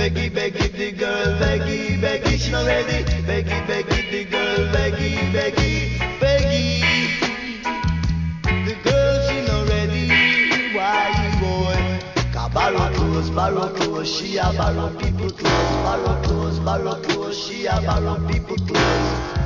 Beggy, beggy, the girl, beggy, beggy, she not ready. Beggy, beggy, the girl, beggy, beggy, beggy. The girl, she not ready. Why, boy? Cause borrow clothes, she a borrow people clothes. Borrow clothes, she a borrow people clothes.